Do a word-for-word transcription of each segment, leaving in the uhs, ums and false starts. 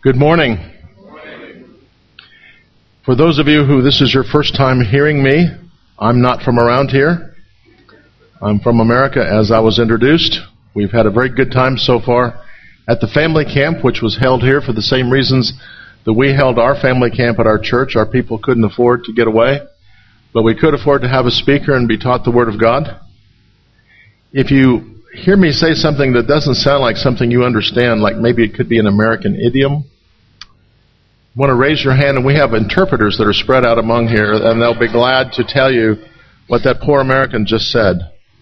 Good morning. For those of you who this is your first time hearing me, I'm not from around here. I'm from America, as I was introduced. We've had a very good time so far at the family camp, which was held here for the same reasons that we held our family camp at our church. Our people couldn't afford to get away, but we could afford to have a speaker and be taught the Word of God. If you hear me say something that doesn't sound like something you understand, like maybe it could be an American idiom, you want to raise your hand, and we have interpreters that are spread out among here, and they'll be glad to tell you what that poor American just said.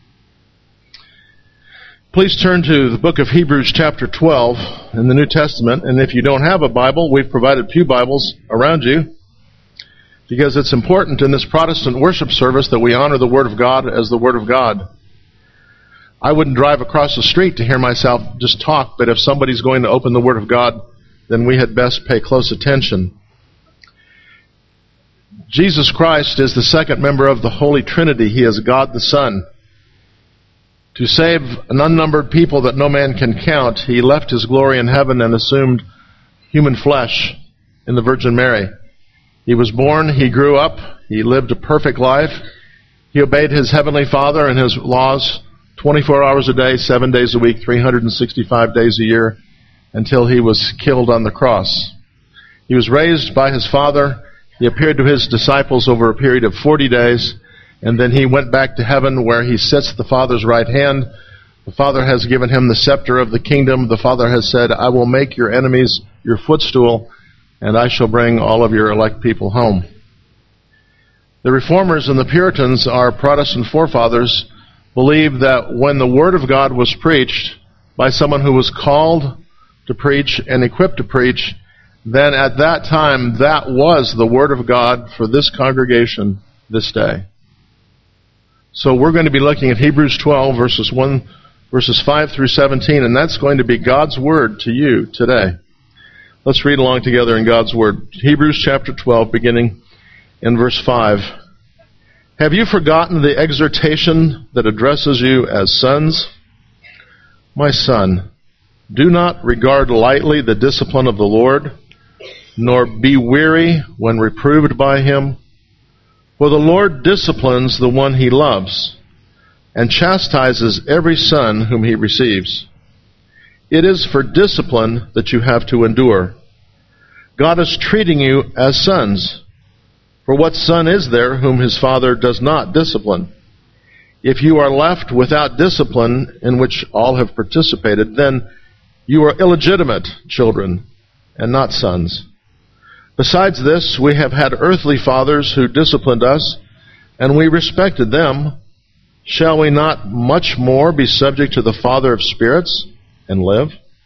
Please turn to the book of Hebrews chapter twelve in the New Testament, and if you don't have a Bible, we've provided pew Bibles around you, because it's important in this Protestant worship service that we honor the Word of God as the Word of God. I wouldn't drive across the street to hear myself just talk, but if somebody's going to open the Word of God, then we had best pay close attention. Jesus Christ is the second member of the Holy Trinity. He is God the Son. To save an unnumbered people that no man can count, He left His glory in heaven and assumed human flesh in the Virgin Mary. He was born, He grew up, He lived a perfect life. He obeyed His heavenly Father and His laws twenty-four hours a day, seven days a week, three hundred sixty-five days a year, until He was killed on the cross. He was raised by His Father. He appeared to His disciples over a period of forty days, and then He went back to heaven where He sits at the Father's right hand. The Father has given Him the scepter of the kingdom. The Father has said, I will make your enemies your footstool, and I shall bring all of your elect people home. The Reformers and the Puritans, our Protestant forefathers, believed that when the Word of God was preached by someone who was called to preach and equipped to preach, then at that time that was the Word of God for this congregation this day. So we're going to be looking at Hebrews twelve, verses one, verses five through seventeen, and that's going to be God's Word to you today. Let's read along together in God's Word. Hebrews chapter twelve, beginning in verse five. Have you forgotten the exhortation that addresses you as sons? My son, do not regard lightly the discipline of the Lord, nor be weary when reproved by Him. For the Lord disciplines the one He loves, and chastises every son whom He receives. It is for discipline that you have to endure. God is treating you as sons. For what son is there whom his father does not discipline? If you are left without discipline in which all have participated, then you are illegitimate children and not sons. Besides this, we have had earthly fathers who disciplined us, and we respected them. Shall we not much more be subject to the Father of spirits and live?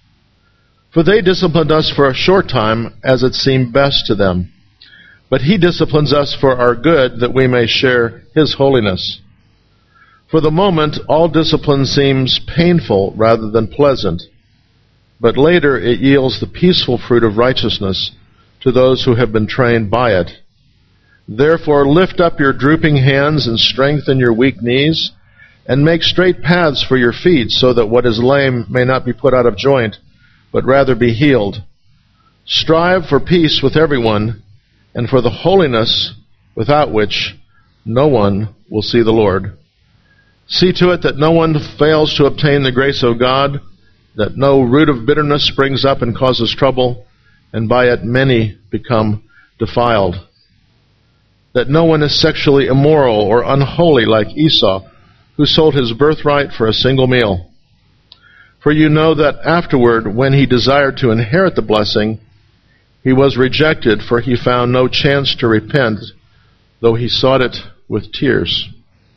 For they disciplined us for a short time, as it seemed best to them. But He disciplines us for our good, that we may share His holiness. For the moment, all discipline seems painful rather than pleasant, but later it yields the peaceful fruit of righteousness to those who have been trained by it. Therefore lift up your drooping hands and strengthen your weak knees, and make straight paths for your feet, so that what is lame may not be put out of joint, but rather be healed. Strive for peace with everyone, and for the holiness without which no one will see the Lord. See to it that no one fails to obtain the grace of God, that no root of bitterness springs up and causes trouble, and by it many become defiled. That no one is sexually immoral or unholy like Esau, who sold his birthright for a single meal. For you know that afterward, when he desired to inherit the blessing, he was rejected, for he found no chance to repent, though he sought it with tears.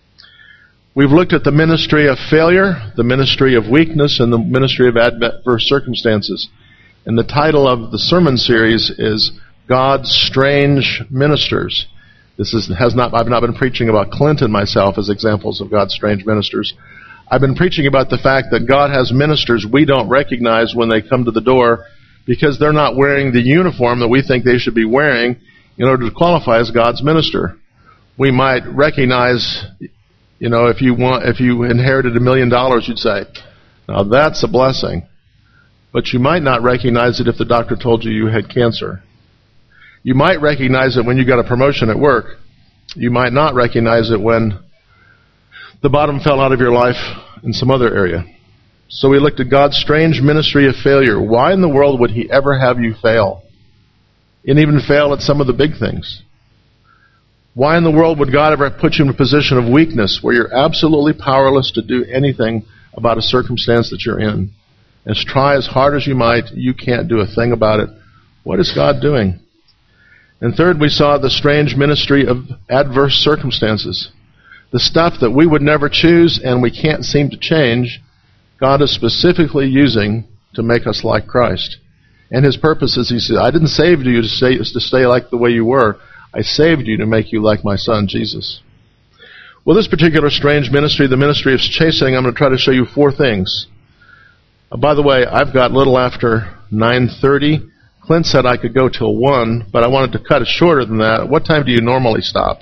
We've looked at the ministry of failure, the ministry of weakness, and the ministry of adverse circumstances. And the title of the sermon series is God's Strange Ministers. This is, has not, I've not been preaching about Clint and myself as examples of God's strange ministers. I've been preaching about the fact that God has ministers we don't recognize when they come to the door, because they're not wearing the uniform that we think they should be wearing in order to qualify as God's minister. We might recognize, you know, if you want, if you inherited a million dollars, you'd say, now that's a blessing. but you might not recognize it if the doctor told you you had cancer. You might recognize it when you got a promotion at work. You might not recognize it when the bottom fell out of your life in some other area. So we looked at God's strange ministry of failure. Why in the world would He ever have you fail? And even fail at some of the big things? Why in the world would God ever put you in a position of weakness where you're absolutely powerless to do anything about a circumstance that you're in? And try as hard as you might, you can't do a thing about it. What is God doing? And third, we saw the strange ministry of adverse circumstances. The stuff that we would never choose and we can't seem to change, God is specifically using to make us like Christ. And His purpose is, He said, I didn't save you to stay, to stay like the way you were. I saved you to make you like my Son, Jesus. Well, this particular strange ministry, the ministry of chastening, I'm going to try to show you four things. Uh, by the way, I've got a little after nine thirty. Clint said I could go till one, but I wanted to cut it shorter than that. What time do you normally stop?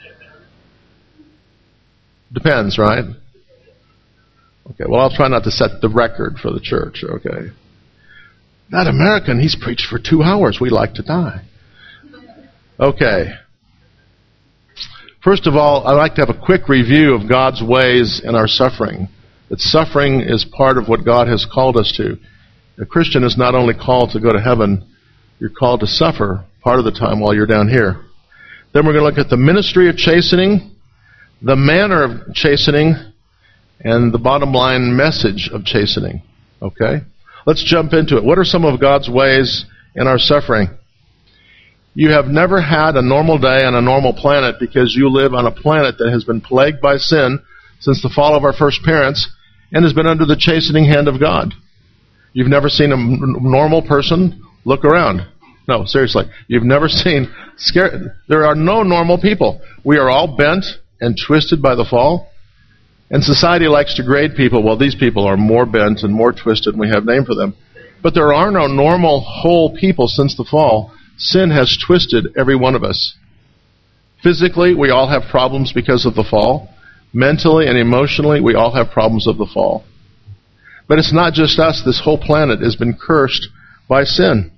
Depends, right? Okay, well, I'll try not to set the record for the church, okay? That American, he's preached for two hours. We like to die. Okay. First of all, I'd like to have a quick review of God's ways in our suffering. That suffering is part of what God has called us to. A Christian is not only called to go to heaven, you're called to suffer part of the time while you're down here. Then we're going to look at the ministry of chastening, the manner of chastening, and the bottom line message of chastening. Okay? Let's jump into it. What are some of God's ways in our suffering? You have never had a normal day on a normal planet because you live on a planet that has been plagued by sin since the fall of our first parents and has been under the chastening hand of God. You've never seen a normal person look around. No, seriously. You've never seen... Scare, there are no normal people. We are all bent and twisted by the fall. And society likes to grade people. Well, these people are more bent and more twisted, and we have a name for them. But there are no normal, whole people since the fall. Sin has twisted every one of us. Physically, we all have problems because of the fall. Mentally and emotionally, we all have problems of the fall. But it's not just us. This whole planet has been cursed by sin.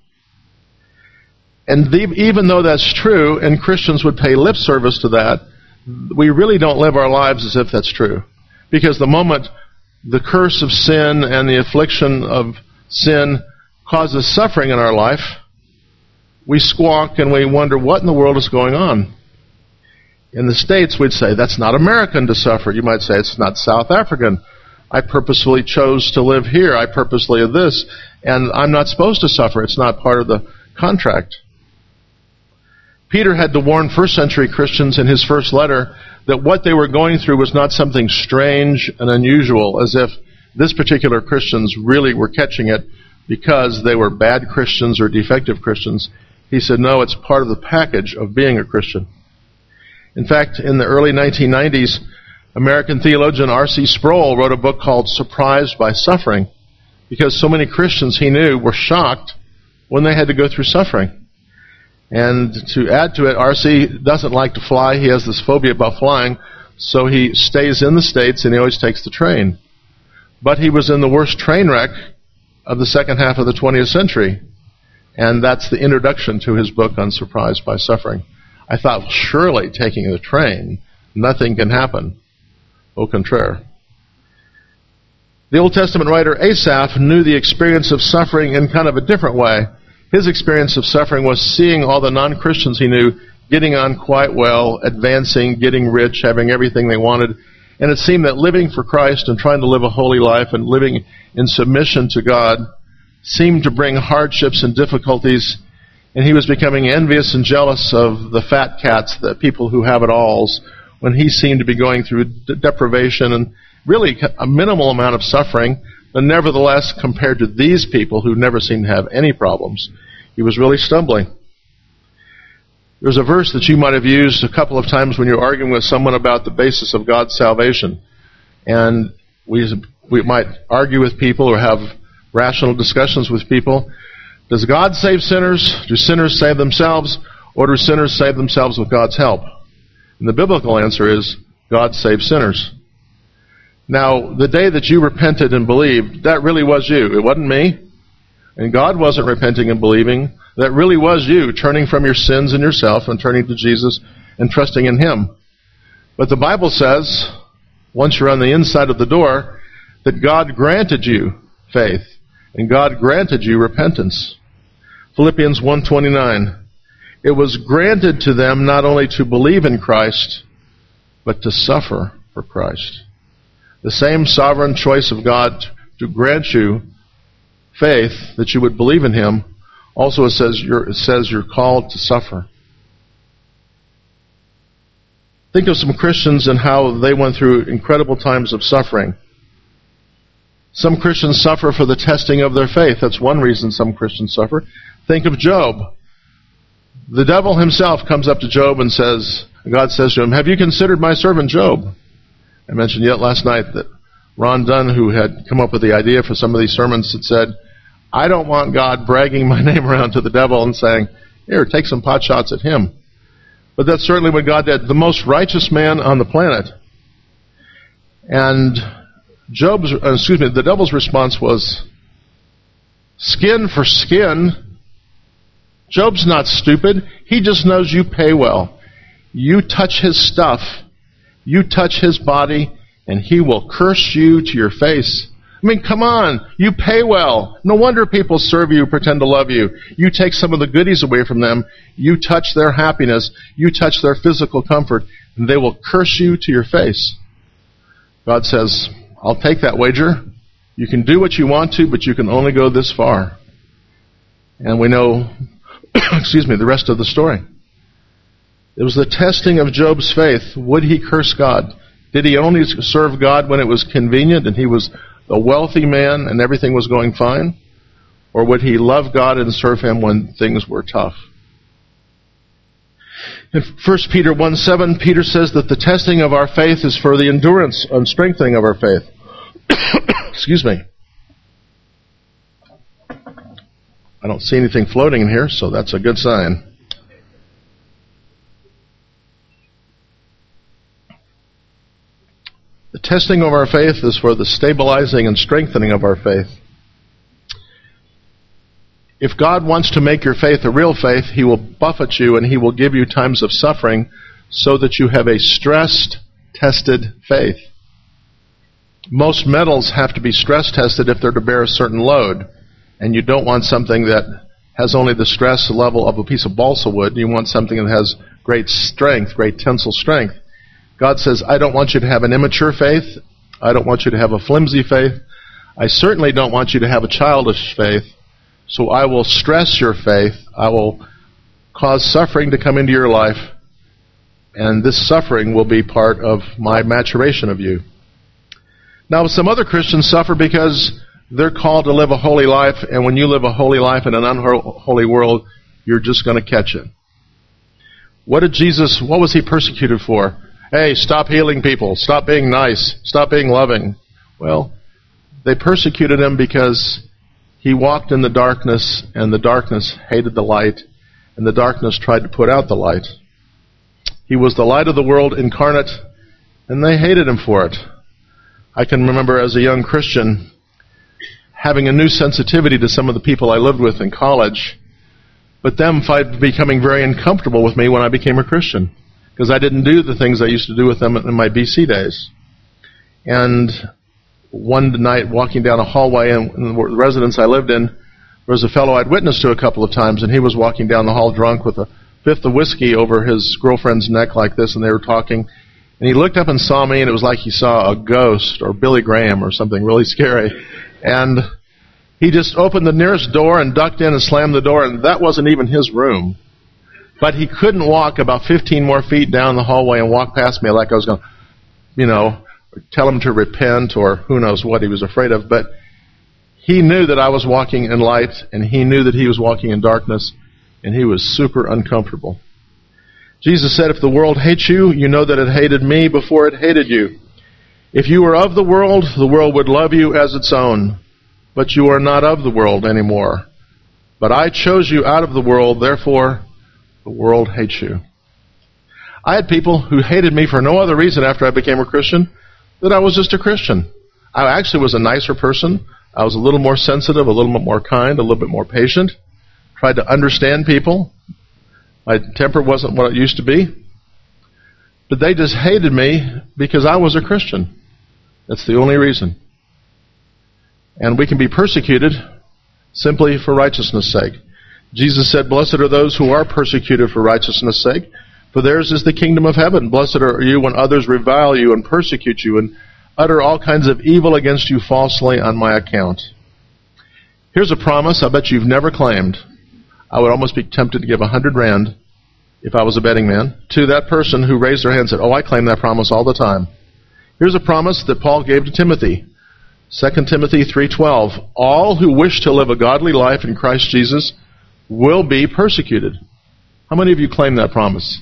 And the, even though that's true, and Christians would pay lip service to that, we really don't live our lives as if that's true. Because the moment the curse of sin and the affliction of sin causes suffering in our life, we squawk and we wonder what in the world is going on. In the States, we'd say, that's not American to suffer. You might say, it's not South African. I purposefully chose to live here. I purposely did this. And I'm not supposed to suffer. It's not part of the contract. Peter had to warn first century Christians in his first letter that what they were going through was not something strange and unusual, as if this particular Christians really were catching it because they were bad Christians or defective Christians. He said, no, it's part of the package of being a Christian. In fact, in the early nineteen nineties, American theologian R C Sproul wrote a book called Surprised by Suffering, because so many Christians he knew were shocked when they had to go through suffering. And to add to it, R C doesn't like to fly. He has this phobia about flying, so he stays in the States and he always takes the train. But he was in the worst train wreck of the second half of the twentieth century. And that's the introduction to his book on Surprised by Suffering. I thought, well, surely taking the train, nothing can happen. Au contraire. The Old Testament writer Asaph knew the experience of suffering in kind of a different way. His experience of suffering was seeing all the non-Christians he knew getting on quite well, advancing, getting rich, having everything they wanted. And it seemed that living for Christ and trying to live a holy life and living in submission to God seemed to bring hardships and difficulties. And he was becoming envious and jealous of the fat cats, the people who have it alls, when he seemed to be going through de- deprivation and really a minimal amount of suffering. But nevertheless, compared to these people who never seemed to have any problems, he was really stumbling. There's a verse that you might have used a couple of times when you're arguing with someone about the basis of God's salvation. And we we might argue with people or have rational discussions with people. Does God save sinners? Do sinners save themselves? Or do sinners save themselves with God's help? And the biblical answer is, God saves sinners. Now, the day that you repented and believed, that really was you. It wasn't me. and God wasn't repenting and believing, that really was you turning from your sins and yourself and turning to Jesus and trusting in Him. But the Bible says, once you're on the inside of the door, that God granted you faith, and God granted you repentance. Philippians one twenty-nine, it was granted to them not only to believe in Christ, but to suffer for Christ. The same sovereign choice of God to grant you faith, that you would believe in Him, also it says you're, it says you're called to suffer. Think of some Christians and how they went through incredible times of suffering. Some Christians suffer for the testing of their faith. That's one reason some Christians suffer. Think of Job. The devil himself comes up to Job and says, God says to him, have you considered my servant Job? I mentioned yet last night that Ron Dunn, who had come up with the idea for some of these sermons, had said, I don't want God bragging my name around to the devil and saying, here, take some pot shots at him. But that's certainly what God did. The most righteous man on the planet. And Job's, uh, excuse me, the devil's response was, skin for skin. Job's not stupid. He just knows you pay well. You touch his stuff, you touch his body, and he will curse you to your face. I mean, come on. You pay well. No wonder people serve you, pretend to love you. You take some of the goodies away from them. You touch their happiness. You touch their physical comfort, and they will curse you to your face. God says, I'll take that wager. You can do what you want to, but you can only go this far. And we know, excuse me, the rest of the story. It was the testing of Job's faith. Would he curse God? Did he only serve God when it was convenient and he was a wealthy man and everything was going fine? Or would he love God and serve Him when things were tough? In First Peter one seven, Peter says that the testing of our faith is for the endurance and strengthening of our faith. Excuse me. I don't see anything floating in here, so that's a good sign. The testing of our faith is for the stabilizing and strengthening of our faith. If God wants to make your faith a real faith, He will buffet you and He will give you times of suffering so that you have a stressed, tested faith. Most metals have to be stress tested if they're to bear a certain load. And you don't want something that has only the stress level of a piece of balsa wood. You want something that has great strength, great tensile strength. God says, I don't want you to have an immature faith. I don't want you to have a flimsy faith. I certainly don't want you to have a childish faith. So I will stress your faith. I will cause suffering to come into your life. And this suffering will be part of my maturation of you. Now, some other Christians suffer because they're called to live a holy life. And when you live a holy life in an unholy world, you're just going to catch it. What did Jesus, what was He persecuted for? Hey, stop healing people. Stop being nice. Stop being loving. Well, they persecuted Him because He walked in the darkness, and the darkness hated the light, and the darkness tried to put out the light. He was the light of the world incarnate, and they hated Him for it. I can remember as a young Christian having a new sensitivity to some of the people I lived with in college, but them becoming very uncomfortable with me when I became a Christian. Because I didn't do the things I used to do with them in my B C days. And one night, walking down a hallway in the residence I lived in, there was a fellow I'd witnessed to a couple of times, and he was walking down the hall drunk with a fifth of whiskey over his girlfriend's neck like this, and they were talking. And he looked up and saw me, and it was like he saw a ghost or Billy Graham or something really scary. And he just opened the nearest door and ducked in and slammed the door, and that wasn't even his room. But he couldn't walk about fifteen more feet down the hallway and walk past me like I was going to, you know, tell him to repent or who knows what he was afraid of. But he knew that I was walking in light, and he knew that he was walking in darkness, and he was super uncomfortable. Jesus said, if the world hates you, you know that it hated me before it hated you. If you were of the world, the world would love you as its own. But you are not of the world anymore. But I chose you out of the world, therefore the world hates you. I had people who hated me for no other reason after I became a Christian than I was just a Christian. I actually was a nicer person. I was a little more sensitive, a little bit more kind, a little bit more patient. Tried to understand people. My temper wasn't what it used to be. But they just hated me because I was a Christian. That's the only reason. And we can be persecuted simply for righteousness' sake. Jesus said, "Blessed are those who are persecuted for righteousness' sake, for theirs is the kingdom of heaven. Blessed are you when others revile you and persecute you and utter all kinds of evil against you falsely on my account." Here's a promise I bet you've never claimed. I would almost be tempted to give a hundred rand, if I was a betting man, to that person who raised their hand and said, "Oh, I claim that promise all the time." Here's a promise that Paul gave to Timothy. Second Timothy three twelve. All who wish to live a godly life in Christ Jesus will be persecuted. How many of you claim that promise?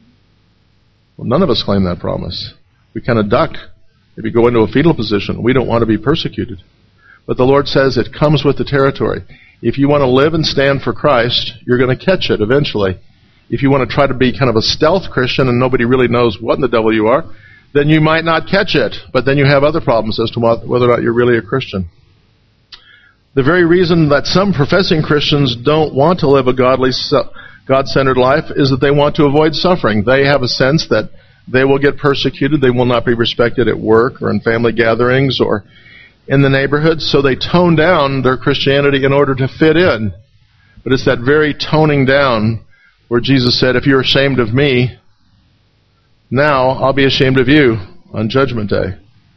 Well, none of us claim that promise. We kind of duck. If you go into a fetal position, we don't want to be persecuted. But the Lord says it comes with the territory. If you want to live and stand for Christ, you're going to catch it eventually. If you want to try to be kind of a stealth Christian and nobody really knows what in the devil you are, then you might not catch it. But then you have other problems as to whether or not you're really a Christian. The very reason that some professing Christians don't want to live a godly, God-centered life is that they want to avoid suffering. They have a sense that they will get persecuted. They will not be respected at work or in family gatherings or in the neighborhood. So they tone down their Christianity in order to fit in. But it's that very toning down where Jesus said, "If you're ashamed of me, now I'll be ashamed of you on Judgment Day."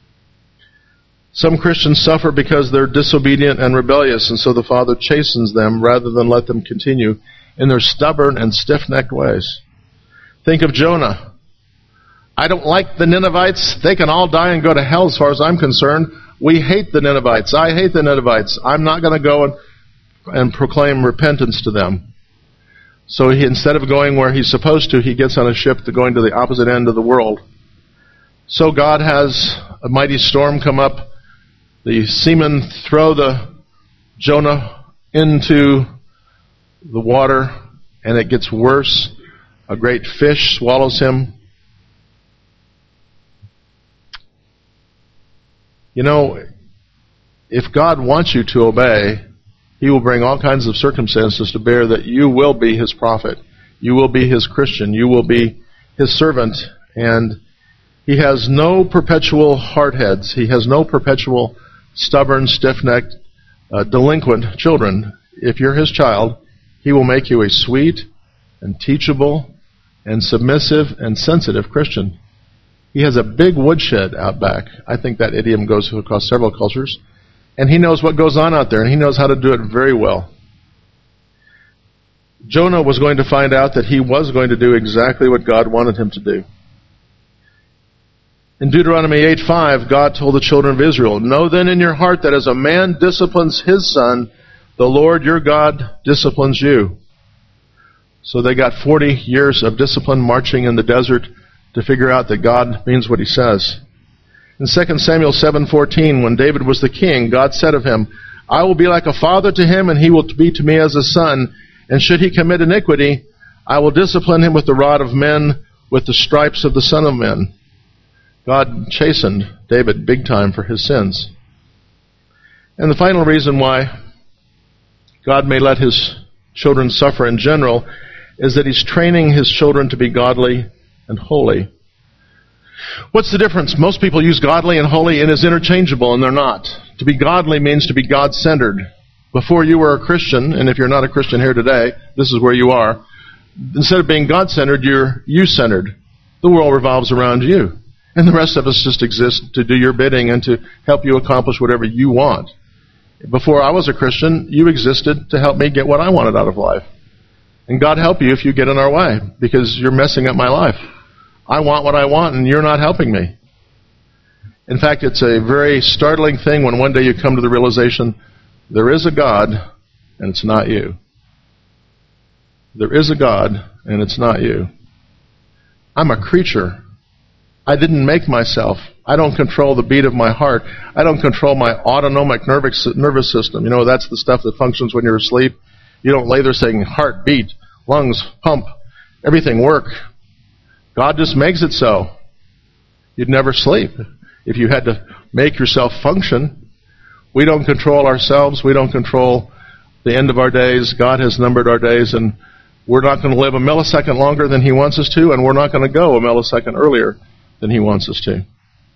Some Christians suffer because they're disobedient and rebellious, and so the Father chastens them rather than let them continue in their stubborn and stiff-necked ways. Think of Jonah. "I don't like the Ninevites. They can all die and go to hell as far as I'm concerned. We hate the Ninevites. I hate the Ninevites. I'm not going to go and, and proclaim repentance to them." So he, instead of going where he's supposed to, he gets on a ship to going to the opposite end of the world. So God has a mighty storm come up. The seamen throw the Jonah into the water, and it gets worse. A great fish swallows him. You know, if God wants you to obey, He will bring all kinds of circumstances to bear that you will be His prophet. You will be His Christian. You will be His servant. And He has no perpetual hardheads. He has no perpetual stubborn, stiff-necked, uh, delinquent children. If you're His child, He will make you a sweet and teachable and submissive and sensitive Christian. He has a big woodshed out back. I think that idiom goes across several cultures. And He knows what goes on out there, and He knows how to do it very well. Jonah was going to find out that he was going to do exactly what God wanted him to do. In Deuteronomy eight five, God told the children of Israel, "Know then in your heart that as a man disciplines his son, the Lord your God disciplines you." So they got forty years of discipline marching in the desert to figure out that God means what He says. In Second Samuel seven fourteen, when David was the king, God said of him, "I will be like a father to him, and he will be to me as a son. And should he commit iniquity, I will discipline him with the rod of men, with the stripes of the Son of Men." God chastened David big time for his sins. And the final reason why God may let His children suffer in general is that He's training His children to be godly and holy. What's the difference? Most people use godly and holy and is interchangeable, and they're not. To be godly means to be God-centered. Before you were a Christian, and if you're not a Christian here today, this is where you are. Instead of being God-centered, you're you-centered. The world revolves around you. And the rest of us just exist to do your bidding and to help you accomplish whatever you want. Before I was a Christian, you existed to help me get what I wanted out of life. And God help you if you get in our way, because you're messing up my life. I want what I want, and you're not helping me. In fact, it's a very startling thing when one day you come to the realization, there is a God, and it's not you. There is a God, and it's not you. I'm a creature. I didn't make myself. I don't control the beat of my heart. I don't control my autonomic nervous nervous system. You know, that's the stuff that functions when you're asleep. You don't lay there saying, heart beat, lungs pump, everything work. God just makes it so. You'd never sleep if you had to make yourself function. We don't control ourselves. We don't control the end of our days. God has numbered our days, and we're not going to live a millisecond longer than He wants us to, and we're not going to go a millisecond earlier than He wants us to.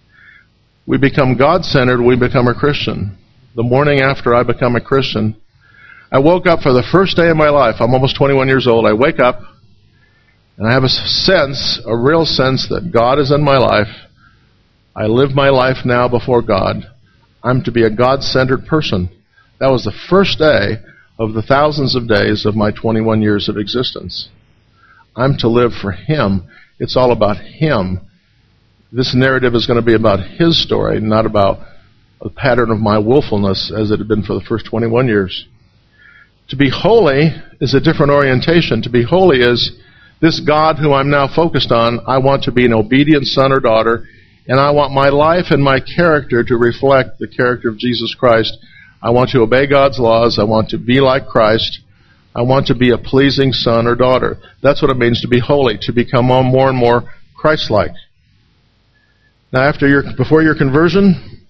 We become God-centered, we become a Christian. The morning after I become a Christian, I woke up for the first day of my life. I'm almost twenty-one years old. I wake up, and I have a sense, a real sense that God is in my life. I live my life now before God. I'm to be a God-centered person. That was the first day of the thousands of days of my twenty-one years of existence. I'm to live for Him. It's all about Him. This narrative is going to be about His story, not about a pattern of my willfulness as it had been for the first twenty-one years. To be holy is a different orientation. To be holy is this God who I'm now focused on. I want to be an obedient son or daughter, and I want my life and my character to reflect the character of Jesus Christ. I want to obey God's laws. I want to be like Christ. I want to be a pleasing son or daughter. That's what it means to be holy, to become more and more Christ-like. Now, after your, before your conversion,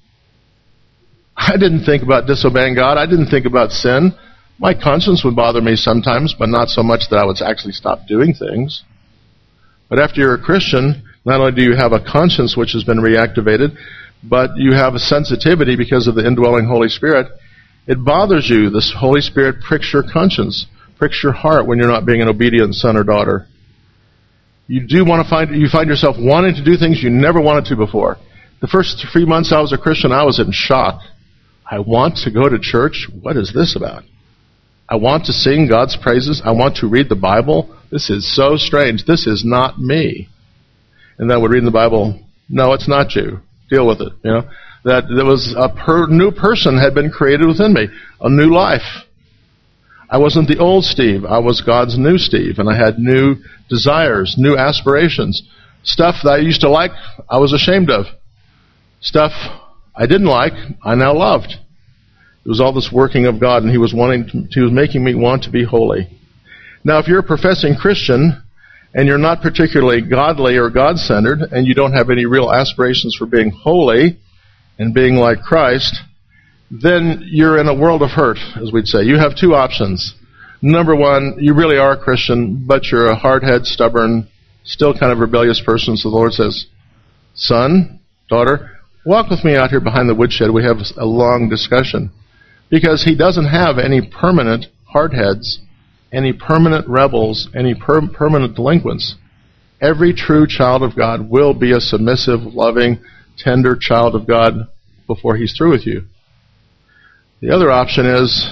I didn't think about disobeying God. I didn't think about sin. My conscience would bother me sometimes, but not so much that I would actually stop doing things. But after you're a Christian, not only do you have a conscience which has been reactivated, but you have a sensitivity because of the indwelling Holy Spirit. It bothers you. This Holy Spirit pricks your conscience, pricks your heart when you're not being an obedient son or daughter. You do want to find, you find yourself wanting to do things you never wanted to before. The first three months I was a Christian, I was in shock. I want to go to church? What is this about? I want to sing God's praises. I want to read the Bible. This is so strange. This is not me. And then I would read in the Bible, no, it's not you. Deal with it. You know, that there was a per, new person had been created within me, a new life. I wasn't the old Steve. I was God's new Steve, and I had new desires, new aspirations. Stuff that I used to like, I was ashamed of. Stuff I didn't like, I now loved. It was all this working of God, and He was wanting to, He was making me want to be holy. Now, if you're a professing Christian, and you're not particularly godly or God-centered, and you don't have any real aspirations for being holy and being like Christ, then you're in a world of hurt, as we'd say. You have two options. Number one, you really are a Christian, but you're a hard-headed, stubborn, still kind of rebellious person. So the Lord says, son, daughter, walk with me out here behind the woodshed. We have a long discussion. Because He doesn't have any permanent hardheads, any permanent rebels, any per- permanent delinquents. Every true child of God will be a submissive, loving, tender child of God before He's through with you. The other option is,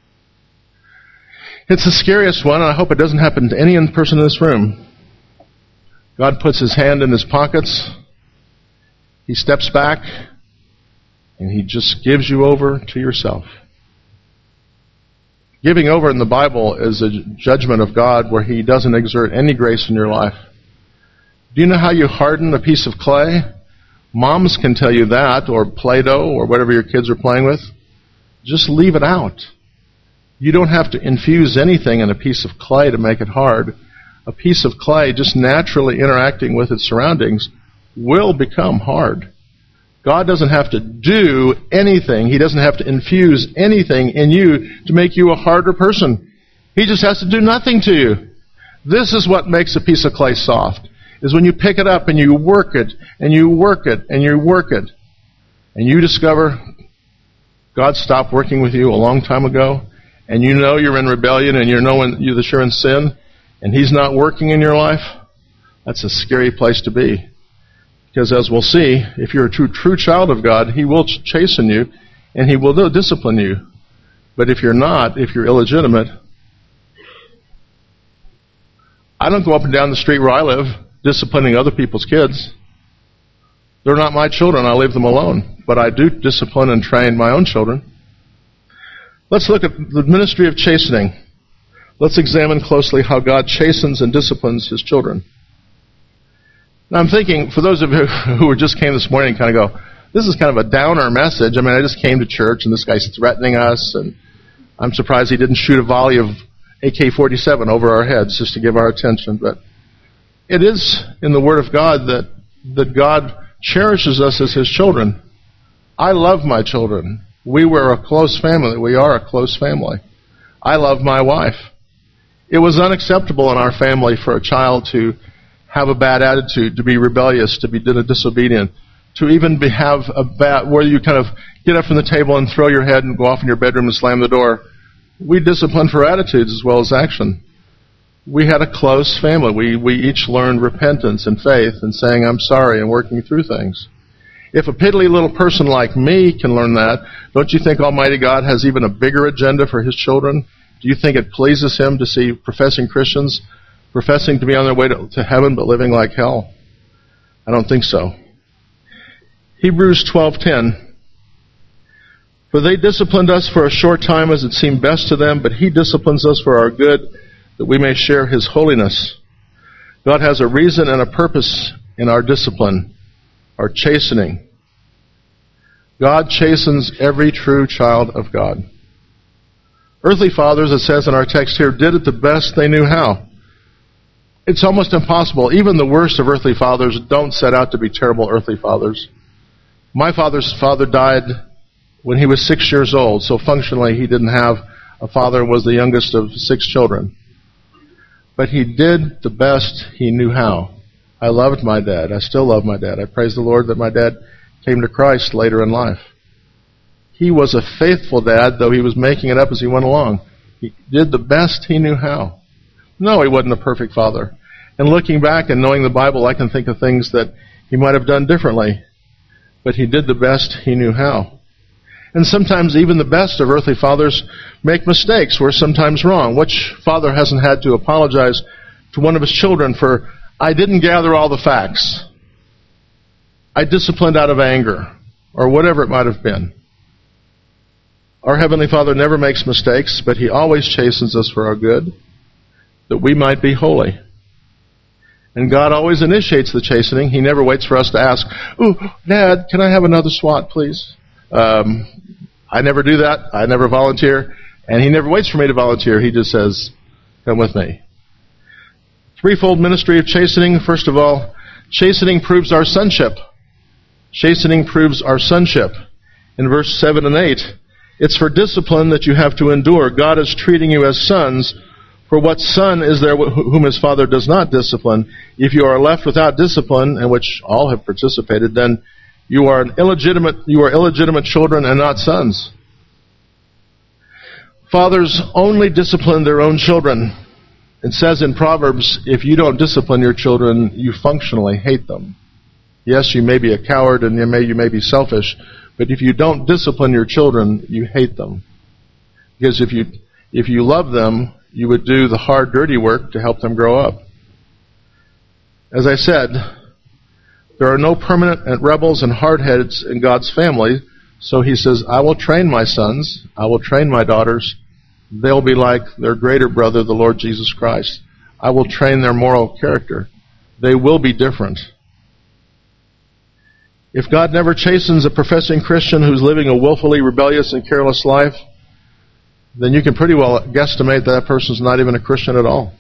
it's the scariest one, and I hope it doesn't happen to any person in this room. God puts His hand in His pockets, He steps back, and He just gives you over to yourself. Giving over in the Bible is a judgment of God where He doesn't exert any grace in your life. Do you know how you harden a piece of clay? Moms can tell you that, or Play-Doh, or whatever your kids are playing with. Just leave it out. You don't have to infuse anything in a piece of clay to make it hard. A piece of clay, just naturally interacting with its surroundings, will become hard. God doesn't have to do anything. He doesn't have to infuse anything in you to make you a harder person. He just has to do nothing to you. This is what makes a piece of clay soft, is when you pick it up and you work it, and you work it, and you work it, and you discover God stopped working with you a long time ago, and you know you're in rebellion, and you know you're in sin, and He's not working in your life. That's a scary place to be. Because as we'll see, if you're a true, true child of God, He will ch- chasten you, and He will discipline you. But if you're not, if you're illegitimate, I don't go up and down the street where I live disciplining other people's kids. They're not my children. I leave them alone. But I do discipline and train my own children. Let's look at the ministry of chastening. Let's examine closely how God chastens and disciplines His children. Now I'm thinking, for those of you who just came this morning and kind of go, this is kind of a downer message. I mean, I just came to church and this guy's threatening us, and I'm surprised he didn't shoot a volley of A K forty-seven over our heads just to give our attention. But it is in the Word of God that, that God cherishes us as His children. I love my children. We were a close family. We are a close family. I love my wife. It was unacceptable in our family for a child to have a bad attitude, to be rebellious, to be disobedient, to even be, have a bad, where you kind of get up from the table and throw your head and go off in your bedroom and slam the door. We disciplined for attitudes as well as action. We had a close family. We, we each learned repentance and faith and saying, I'm sorry, and working through things. If a piddly little person like me can learn that, don't you think Almighty God has even a bigger agenda for His children? Do you think it pleases Him to see professing Christians professing to be on their way to, to heaven but living like hell? I don't think so. Hebrews twelve ten. For they disciplined us for a short time as it seemed best to them, but He disciplines us for our good, that we may share His holiness. God has a reason and a purpose in our discipline, our chastening. God chastens every true child of God. Earthly fathers, it says in our text here, did it the best they knew how. It's almost impossible. Even the worst of earthly fathers don't set out to be terrible earthly fathers. My father's father died when he was six years old, so functionally he didn't have a father and was the youngest of six children. But he did the best he knew how. I loved my dad. I still love my dad. I praise the Lord that my dad came to Christ later in life. He was a faithful dad, though he was making it up as he went along. He did the best he knew how. No, he wasn't a perfect father. And looking back and knowing the Bible, I can think of things that he might have done differently. But he did the best he knew how. And sometimes even the best of earthly fathers make mistakes. We're sometimes wrong. Which father hasn't had to apologize to one of his children for, I didn't gather all the facts. I disciplined out of anger, or whatever it might have been. Our Heavenly Father never makes mistakes, but He always chastens us for our good, that we might be holy. And God always initiates the chastening. He never waits for us to ask, ooh, Dad, can I have another swat, please? Um, I never do that. I never volunteer. And He never waits for me to volunteer. He just says, come with me. Threefold ministry of chastening. First of all, chastening proves our sonship. Chastening proves our sonship. In verse seven and eight, it's for discipline that you have to endure. God is treating you as sons. For what son is there whom his father does not discipline? If you are left without discipline, in which all have participated, then you are an illegitimate, you are illegitimate children and not sons. Fathers only discipline their own children. It says in Proverbs, if you don't discipline your children, you functionally hate them. Yes, you may be a coward and you may, you may be selfish, but if you don't discipline your children, you hate them. Because if you, if you love them, you would do the hard, dirty work to help them grow up. As I said, there are no permanent rebels and hardheads in God's family, so He says, I will train my sons, I will train my daughters. They'll be like their greater brother, the Lord Jesus Christ. I will train their moral character. They will be different. If God never chastens a professing Christian who's living a willfully rebellious and careless life, then you can pretty well guesstimate that that person's not even a Christian at all.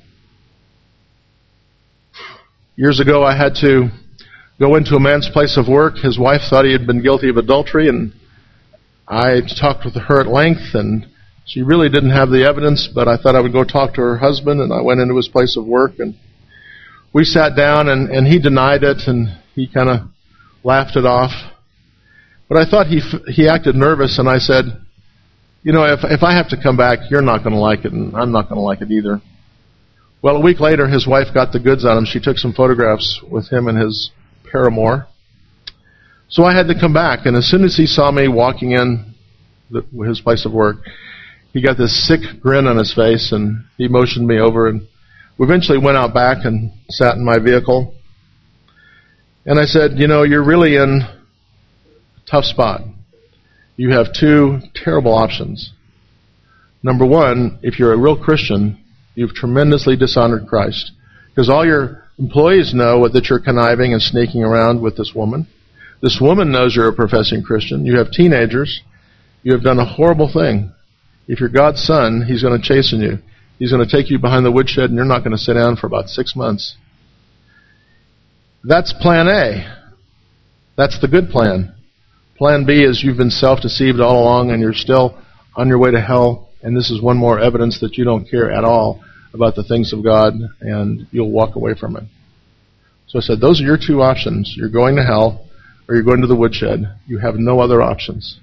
Years ago, I had to go into a man's place of work. His wife thought he had been guilty of adultery, and I talked with her at length, and she really didn't have the evidence, but I thought I would go talk to her husband, and I went into his place of work, and we sat down, and, and he denied it, and he kind of laughed it off. But I thought he he acted nervous, and I said, you know, if if I have to come back, you're not going to like it, and I'm not going to like it either. Well, a week later, his wife got the goods on him. She took some photographs with him and his paramour. So I had to come back, and as soon as he saw me walking in the, his place of work, he got this sick grin on his face, and he motioned me over, and we eventually went out back and sat in my vehicle. And I said, you know, you're really in a tough spot. You have two terrible options. Number one, if you're a real Christian, you've tremendously dishonored Christ. Because all your employees know that you're conniving and sneaking around with this woman. This woman knows you're a professing Christian. You have teenagers. You have done a horrible thing. If you're God's son, He's going to chasten you. He's going to take you behind the woodshed, and you're not going to sit down for about six months. That's plan A. That's the good plan. Plan B is you've been self-deceived all along and you're still on your way to hell, and this is one more evidence that you don't care at all about the things of God, and you'll walk away from it. So I said, those are your two options. You're going to hell, or you're going to the woodshed. You have no other options.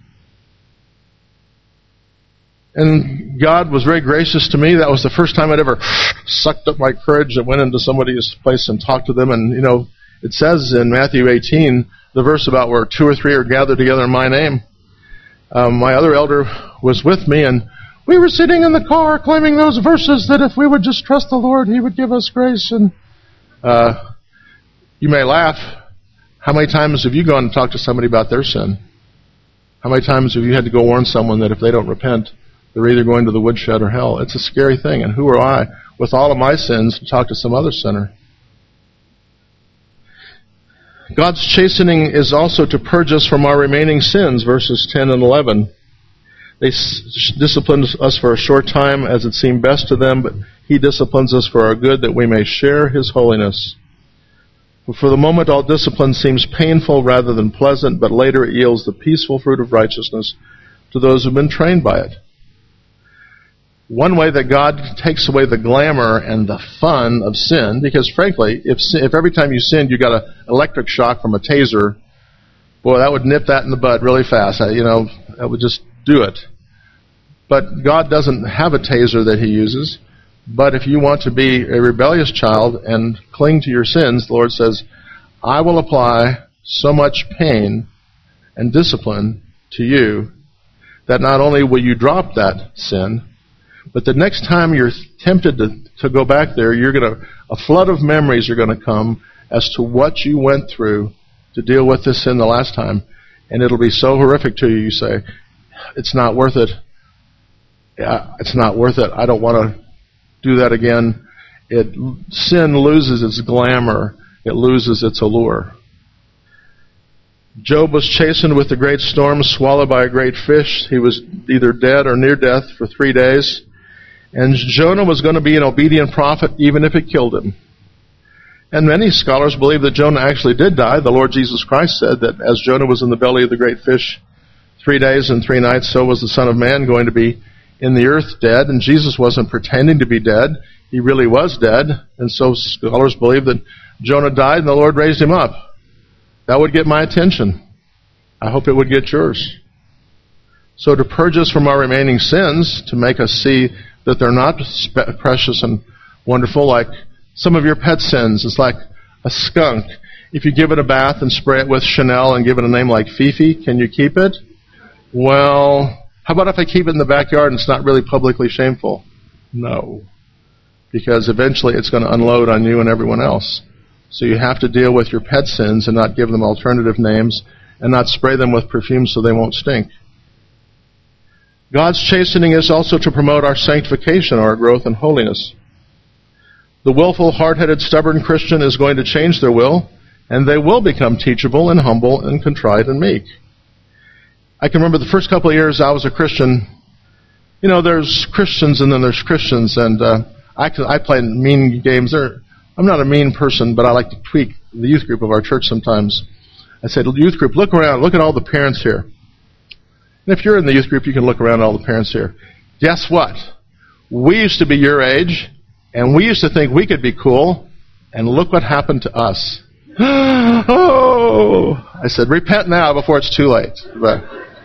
And God was very gracious to me. That was the first time I'd ever sucked up my courage and went into somebody's place and talked to them. And, you know, it says in Matthew eighteen, the verse about where two or three are gathered together in my name. Um, my other elder was with me, and we were sitting in the car claiming those verses that if we would just trust the Lord, He would give us grace. And uh, you may laugh. How many times have you gone and talked to somebody about their sin? How many times have you had to go warn someone that if they don't repent, they're either going to the woodshed or hell? It's a scary thing. And who are I, with all of my sins, to talk to some other sinner? God's chastening is also to purge us from our remaining sins, verses ten and eleven. They s- discipline us for a short time as it seemed best to them, but He disciplines us for our good, that we may share His holiness. For the moment, all discipline seems painful rather than pleasant, but later it yields the peaceful fruit of righteousness to those who have been trained by it. One way that God takes away the glamour and the fun of sin, because frankly, if if every time you sinned you got an electric shock from a taser, boy, that would nip that in the bud really fast. You know, that would just do it. But God doesn't have a taser that He uses. But if you want to be a rebellious child and cling to your sins, the Lord says, I will apply so much pain and discipline to you that not only will you drop that sin, but the next time you're tempted to, to go back there, you're going to, a flood of memories are going to come as to what you went through to deal with this sin the last time. And it'll be so horrific to you, you say, it's not worth it. Yeah, it's not worth it. I don't want to do that again. It, sin loses its glamour. It loses its allure. Job was chastened with the great storm, swallowed by a great fish. He was either dead or near death for three days. And Jonah was going to be an obedient prophet even if it killed him. And many scholars believe that Jonah actually did die. The Lord Jesus Christ said that as Jonah was in the belly of the great fish three days and three nights, so was the Son of Man going to be in the earth dead. And Jesus wasn't pretending to be dead. He really was dead. And so scholars believe that Jonah died and the Lord raised him up. That would get my attention. I hope it would get yours. So to purge us from our remaining sins, to make us see that they're not spe- precious and wonderful, like some of your pet sins. It's like a skunk. If you give it a bath and spray it with Chanel and give it a name like Fifi, can you keep it? Well, how about if I keep it in the backyard and it's not really publicly shameful? No. Because eventually it's going to unload on you and everyone else. So you have to deal with your pet sins and not give them alternative names and not spray them with perfume so they won't stink. God's chastening is also to promote our sanctification, our growth in holiness. The willful, hard-headed, stubborn Christian is going to change their will, and they will become teachable and humble and contrite and meek. I can remember the first couple of years I was a Christian. You know, there's Christians and then there's Christians, and uh, I, I play mean games. They're, I'm not a mean person, but I like to tweak the youth group of our church sometimes. I said, youth group, look around. Look at all the parents here. And if you're in the youth group, you can look around at all the parents here. Guess what? We used to be your age, and we used to think we could be cool, and look what happened to us. Oh! I said, repent now before it's too late. But,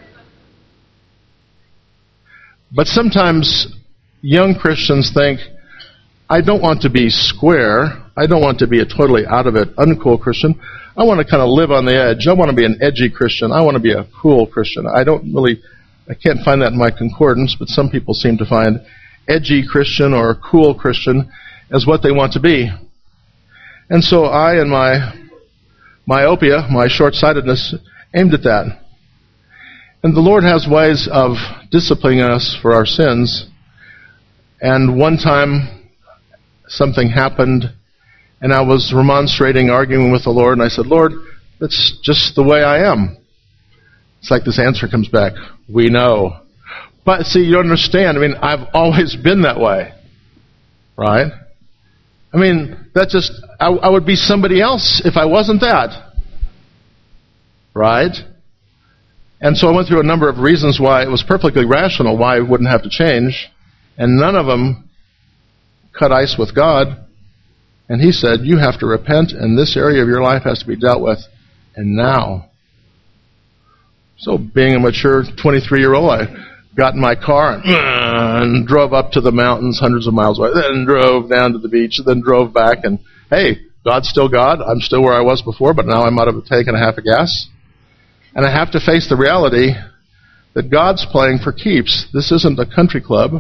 but sometimes young Christians think, I don't want to be square. I don't want to be a totally out of it, uncool Christian. I want to kind of live on the edge. I want to be an edgy Christian. I want to be a cool Christian. I don't really, I can't find that in my concordance, but some people seem to find edgy Christian or cool Christian as what they want to be. And so I, in my myopia, my short-sightedness, aimed at that. And the Lord has ways of disciplining us for our sins. And one time, something happened, and I was remonstrating, arguing with the Lord, and I said, Lord, that's just the way I am. It's like this answer comes back, we know. But see, you don't understand. I mean, I've always been that way. Right? I mean, that just, I, I would be somebody else if I wasn't that. Right? And so I went through a number of reasons why it was perfectly rational why I wouldn't have to change, and none of them cut ice with God. And he said, you have to repent, and this area of your life has to be dealt with. And now. So being a mature twenty-three-year-old, I got in my car and, and drove up to the mountains hundreds of miles away, then drove down to the beach, then drove back, and hey, God's still God. I'm still where I was before, but now I'm out of a tank and a half of gas. And I have to face the reality that God's playing for keeps. This isn't a country club.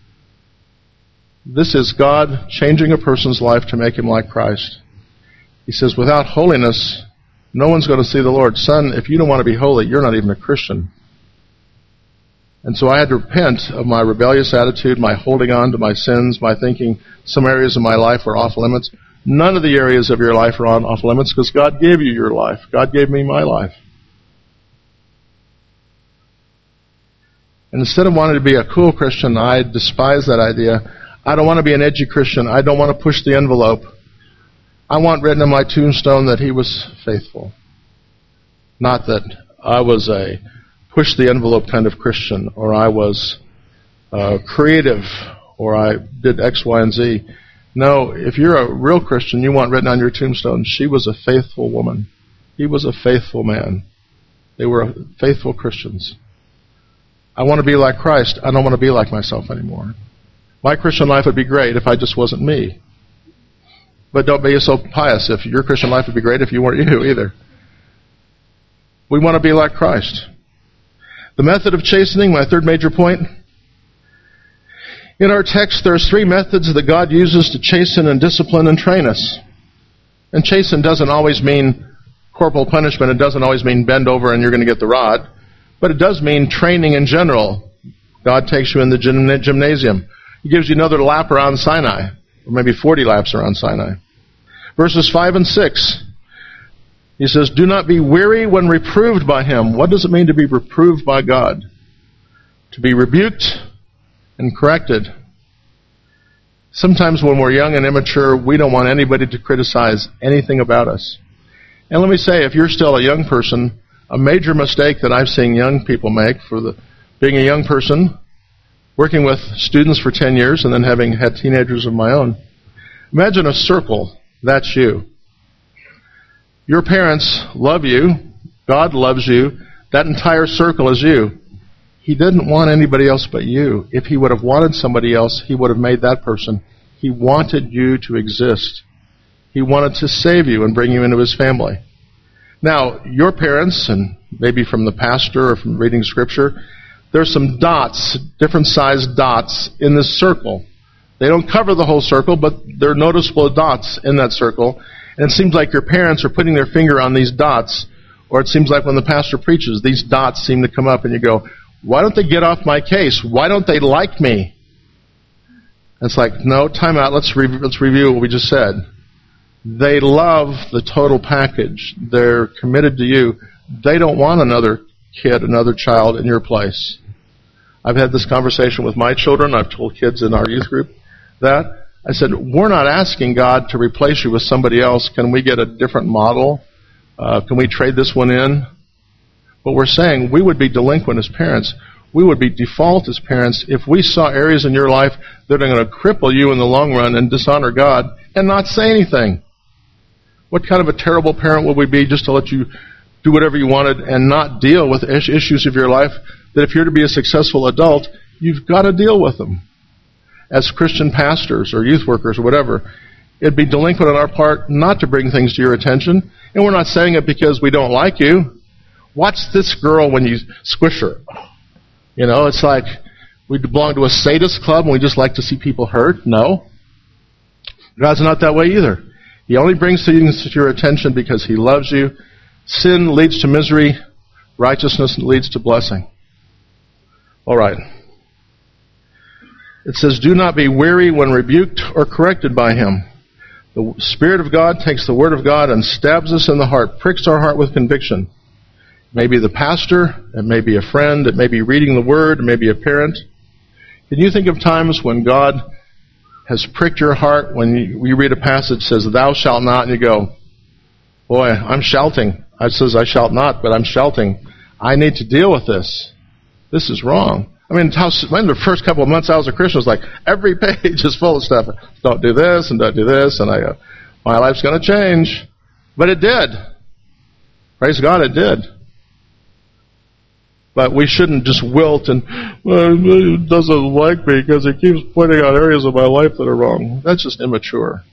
This is God changing a person's life to make him like Christ. He says, without holiness, no one's going to see the Lord. Son, if you don't want to be holy, you're not even a Christian. And so I had to repent of my rebellious attitude, my holding on to my sins, my thinking some areas of my life were off limits. None of the areas of your life are on off limits because God gave you your life. God gave me my life. And instead of wanting to be a cool Christian, I despise that idea. I don't want to be an edgy Christian. I don't want to push the envelope. I want written on my tombstone that he was faithful. Not that I was a push the envelope kind of Christian, or I was uh, creative, or I did X, Y, and Z. No, if you're a real Christian, you want written on your tombstone, she was a faithful woman. He was a faithful man. They were faithful Christians. I want to be like Christ. I don't want to be like myself anymore. My Christian life would be great if I just wasn't me. But don't be so pious. If your Christian life would be great if you weren't you either. We want to be like Christ. The method of chastening, my third major point. In our text, there's three methods that God uses to chasten and discipline and train us. And chasten doesn't always mean corporal punishment. It doesn't always mean bend over and you're going to get the rod. But it does mean training in general. God takes you in the gym- gymnasium. He gives you another lap around Sinai, or maybe forty laps around Sinai. Verses five and six, he says, do not be weary when reproved by him. What does it mean to be reproved by God? To be rebuked and corrected. Sometimes when we're young and immature, we don't want anybody to criticize anything about us. And let me say, if you're still a young person, a major mistake that I've seen young people make for the being a young person, working with students for ten years and then having had teenagers of my own. Imagine a circle. That's you. Your parents love you. God loves you. That entire circle is you. He didn't want anybody else but you. If he would have wanted somebody else, he would have made that person. He wanted you to exist. He wanted to save you and bring you into his family. Now, your parents, and maybe from the pastor or from reading Scripture, there's some dots, different sized dots in this circle. They don't cover the whole circle, but they're noticeable dots in that circle. And it seems like your parents are putting their finger on these dots, or it seems like when the pastor preaches, these dots seem to come up and you go, why don't they get off my case? Why don't they like me? And it's like, no, time out, let's, re- let's review what we just said. They love the total package. They're committed to you. They don't want another kid, another child in your place. I've had this conversation with my children. I've told kids in our youth group that. I said, we're not asking God to replace you with somebody else. Can we get a different model? Uh, can we trade this one in? But we're saying we would be delinquent as parents. We would be default as parents if we saw areas in your life that are going to cripple you in the long run and dishonor God and not say anything. What kind of a terrible parent would we be just to let you do whatever you wanted and not deal with issues of your life that if you're to be a successful adult, you've got to deal with them. As Christian pastors or youth workers or whatever, it'd be delinquent on our part not to bring things to your attention. And we're not saying it because we don't like you. Watch this girl when you squish her. You know, it's like we belong to a sadist club and we just like to see people hurt. No. God's not that way either. He only brings things to your attention because he loves you. Sin leads to misery. Righteousness leads to blessing. All right. It says, do not be weary when rebuked or corrected by him. The Spirit of God takes the Word of God and stabs us in the heart, pricks our heart with conviction. It may be the pastor, it may be a friend, it may be reading the Word, it may be a parent. Can you think of times when God has pricked your heart when you, you read a passage that says, thou shalt not, and you go, boy, I'm shouting. It says I shalt not, but I'm shouting. I need to deal with this. This is wrong. I mean, how, in the first couple of months I was a Christian, it was like every page is full of stuff. Don't do this and don't do this, and I, uh, my life's going to change. But it did. Praise God, it did. But we shouldn't just wilt and, well, he doesn't like me because he keeps pointing out areas of my life that are wrong. That's just immature.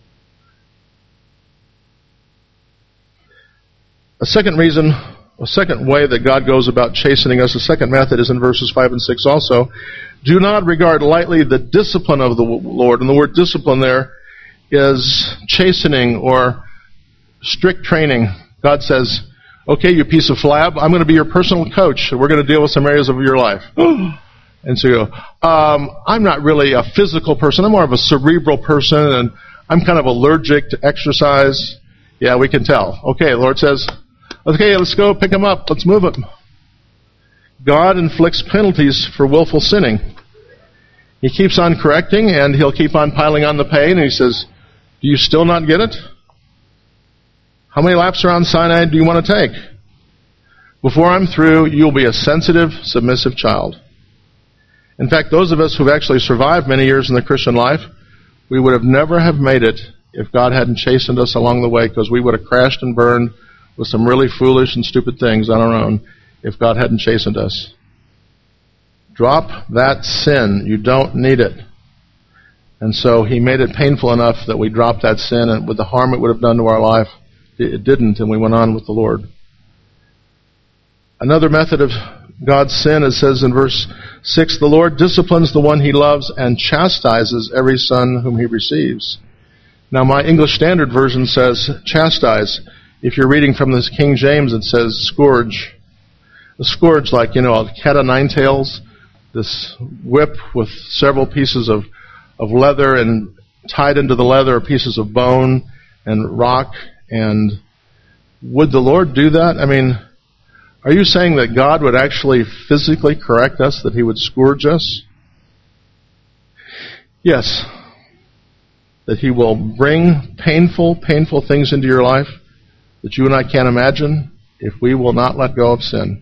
A second reason, a second way that God goes about chastening us, the second method is in verses five and six also. Do not regard lightly the discipline of the Lord. And the word discipline there is chastening or strict training. God says, okay, you piece of flab, I'm going to be your personal coach. We're going to deal with some areas of your life. And so you go, um, I'm not really a physical person. I'm more of a cerebral person, and I'm kind of allergic to exercise. Yeah, we can tell. Okay, the Lord says, okay, let's go pick him up. Let's move him. God inflicts penalties for willful sinning. He keeps on correcting, and he'll keep on piling on the pain, and he says, do you still not get it? How many laps around Sinai do you want to take? Before I'm through, you'll be a sensitive, submissive child. In fact, those of us who've actually survived many years in the Christian life, we would have never have made it if God hadn't chastened us along the way, because we would have crashed and burned with some really foolish and stupid things on our own if God hadn't chastened us. Drop that sin. You don't need it. And so he made it painful enough that we dropped that sin, and with the harm it would have done to our life, it didn't, and we went on with the Lord. Another method of God's sin, it says in verse six, the Lord disciplines the one he loves and chastises every son whom he receives. Now my English Standard Version says chastise. If you're reading from this King James, it says scourge. A scourge, like, you know, a cat o' nine tails, this whip with several pieces of, of leather, and tied into the leather are pieces of bone and rock. And would the Lord do that? I mean, are you saying that God would actually physically correct us, that he would scourge us? Yes. That he will bring painful, painful things into your life that you and I can't imagine if we will not let go of sin.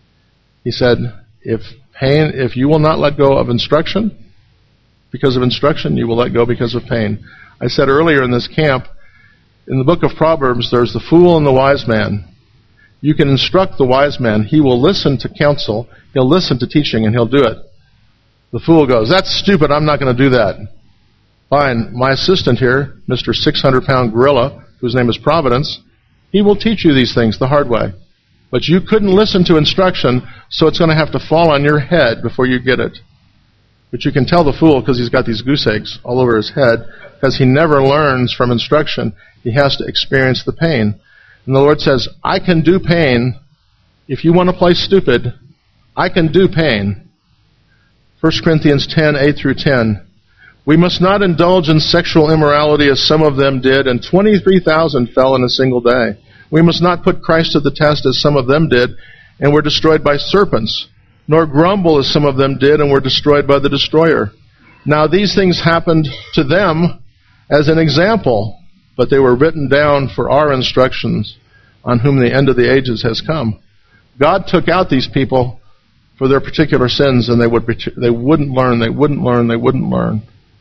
He said, if pain, if you will not let go of instruction, because of instruction, you will let go because of pain. I said earlier in this camp, in the book of Proverbs, there's the fool and the wise man. You can instruct the wise man. He will listen to counsel. He'll listen to teaching, and he'll do it. The fool goes, that's stupid. I'm not going to do that. Fine. My assistant here, Mister six hundred pound gorilla, whose name is Providence, he will teach you these things the hard way. But you couldn't listen to instruction, so it's going to have to fall on your head before you get it. But you can tell the fool, because he's got these goose eggs all over his head, because he never learns from instruction. He has to experience the pain. And the Lord says, I can do pain. If you want to play stupid, I can do pain. First Corinthians ten, eight through ten. We must not indulge in sexual immorality as some of them did, and twenty-three thousand fell in a single day. We must not put Christ to the test as some of them did, and were destroyed by serpents, nor grumble as some of them did, and were destroyed by the destroyer. Now these things happened to them as an example, but they were written down for our instructions, on whom the end of the ages has come. God took out these people for their particular sins, and they would they wouldn't learn, they wouldn't learn, they wouldn't learn.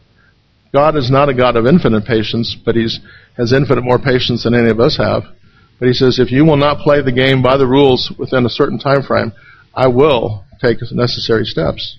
God is not a God of infinite patience, but He has infinite more patience than any of us have. But He says, if you will not play the game by the rules within a certain time frame, I will take necessary steps.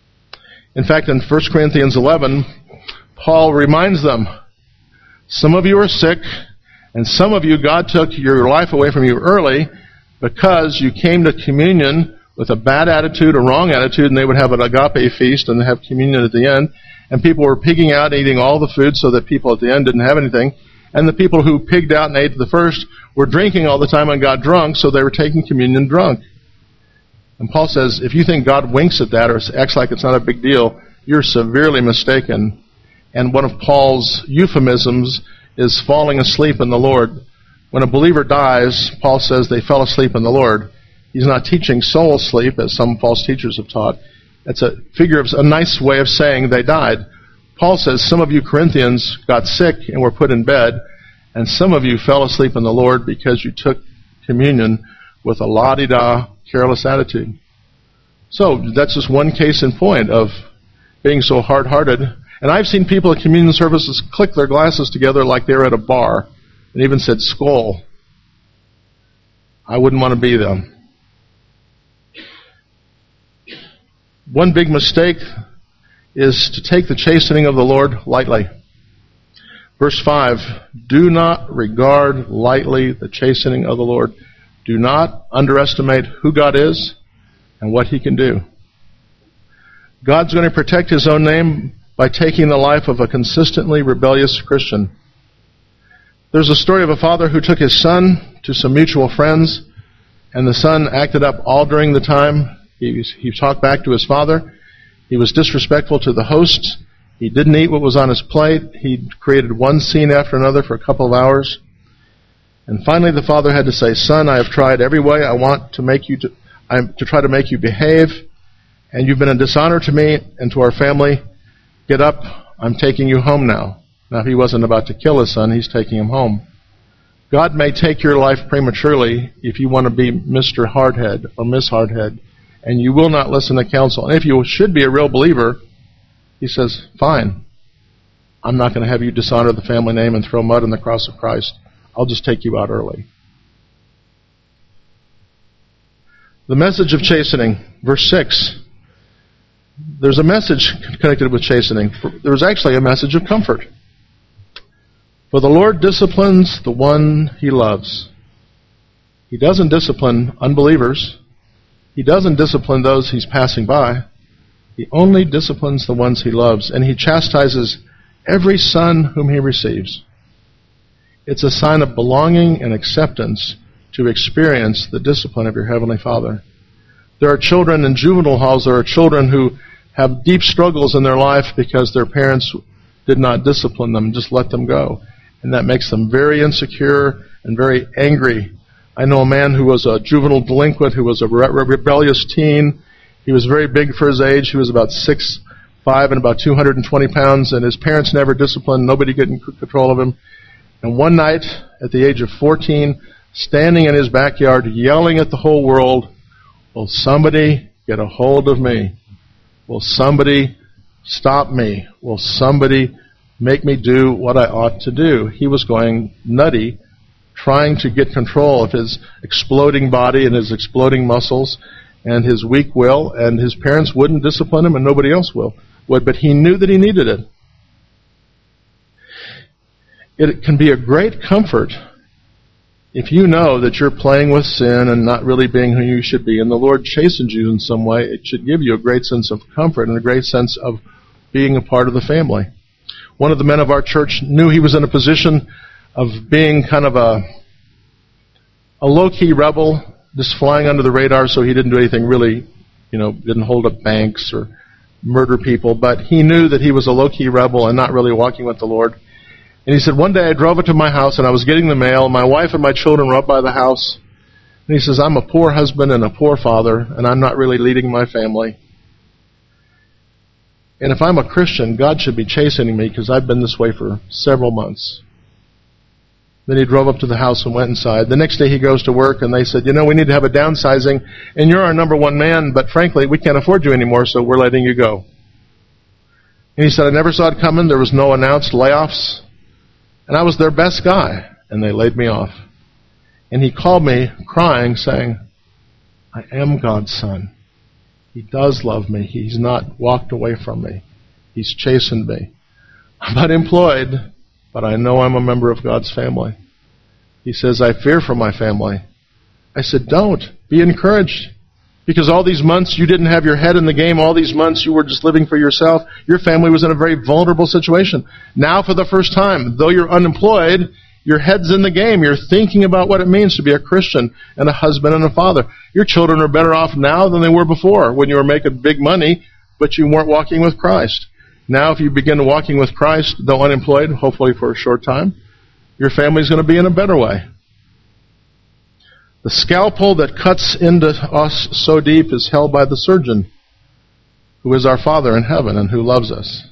In fact, in First Corinthians eleven, Paul reminds them, some of you are sick, and some of you, God took your life away from you early because you came to communion with a bad attitude, a wrong attitude, and they would have an agape feast and have communion at the end. And people were pigging out, eating all the food so that people at the end didn't have anything. And the people who pigged out and ate the first were drinking all the time and got drunk, so they were taking communion drunk. And Paul says, if you think God winks at that or acts like it's not a big deal, you're severely mistaken. And one of Paul's euphemisms is falling asleep in the Lord. When a believer dies, Paul says they fell asleep in the Lord. He's not teaching soul sleep, as some false teachers have taught. It's a figure of a nice way of saying they died. Paul says some of you Corinthians got sick and were put in bed, and some of you fell asleep in the Lord because you took communion with a la-di-da, careless attitude. So that's just one case in point of being so hard-hearted. And I've seen people at communion services click their glasses together like they were at a bar and even said, "Skål." I wouldn't want to be them. One big mistake is to take the chastening of the Lord lightly. Verse five, do not regard lightly the chastening of the Lord. Do not underestimate who God is and what He can do. God's going to protect His own name by taking the life of a consistently rebellious Christian. There's a story of a father who took his son to some mutual friends, and the son acted up all during the time. He, he talked back to his father. He was disrespectful to the hosts. He didn't eat what was on his plate. He created one scene after another for a couple of hours. And finally the father had to say, "Son, I have tried every way I want to make you to, I'm, to try to make you behave, and you've been a dishonor to me and to our family. Get up. I'm taking you home now." Now, he wasn't about to kill his son. He's taking him home. God may take your life prematurely if you want to be Mister Hardhead or Miss Hardhead, and you will not listen to counsel. And if you should be a real believer, He says, "Fine. I'm not going to have you dishonor the family name and throw mud on the cross of Christ. I'll just take you out early." The message of chastening, verse six. There's a message connected with chastening. There's actually a message of comfort. For the Lord disciplines the one He loves. He doesn't discipline unbelievers. He doesn't discipline those He's passing by. He only disciplines the ones He loves, and He chastises every son whom He receives. It's a sign of belonging and acceptance to experience the discipline of your Heavenly Father. There are children in juvenile halls, there are children who have deep struggles in their life because their parents did not discipline them, just let them go. And that makes them very insecure and very angry. I know a man who was a juvenile delinquent, who was a re- rebellious teen. He was very big for his age. He was about six foot five and about two hundred twenty pounds, and his parents never disciplined, nobody getting control of him. And one night, at the age of fourteen, standing in his backyard, yelling at the whole world, "Will somebody get a hold of me? Will somebody stop me? Will somebody make me do what I ought to do?" He was going nutty, trying to get control of his exploding body and his exploding muscles and his weak will, and his parents wouldn't discipline him and nobody else will would, but he knew that he needed it. It can be a great comfort if you know that you're playing with sin and not really being who you should be, and the Lord chastens you in some way. It should give you a great sense of comfort and a great sense of being a part of the family. One of the men of our church knew he was in a position of being kind of a a low-key rebel, just flying under the radar, so he didn't do anything really, you know, didn't hold up banks or murder people, but he knew that he was a low-key rebel and not really walking with the Lord. And he said, one day I drove up to my house and I was getting the mail. My wife and my children were up by the house. And he says, "I'm a poor husband and a poor father, and I'm not really leading my family. And if I'm a Christian, God should be chastening me because I've been this way for several months." Then he drove up to the house and went inside. The next day he goes to work and they said, "You know, we need to have a downsizing, and you're our number one man, but frankly, we can't afford you anymore, so we're letting you go." And he said, "I never saw it coming. There was no announced layoffs. And I was their best guy, and they laid me off." And he called me crying, saying, "I am God's son. He does love me. He's not walked away from me. He's chastened me. I'm unemployed, but I know I'm a member of God's family." He says, "I fear for my family." I said, "Don't. Be encouraged. Because all these months you didn't have your head in the game. All these months you were just living for yourself. Your family was in a very vulnerable situation. Now for the first time, though you're unemployed, your head's in the game. You're thinking about what it means to be a Christian and a husband and a father. Your children are better off now than they were before when you were making big money, but you weren't walking with Christ. Now if you begin walking with Christ, though unemployed, hopefully for a short time, your family's going to be in a better way. The scalpel that cuts into us so deep is held by the surgeon, who is our Father in heaven and who loves us.